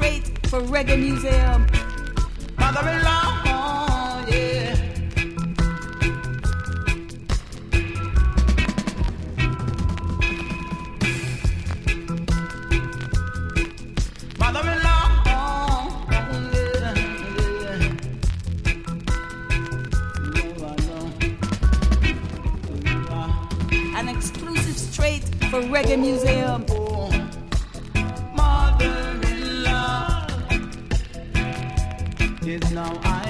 straight for Reggae Museum. Mother-in-law, yeah. Mother-in-law, An exclusive straight for Reggae Museum. mother-in-law is now I.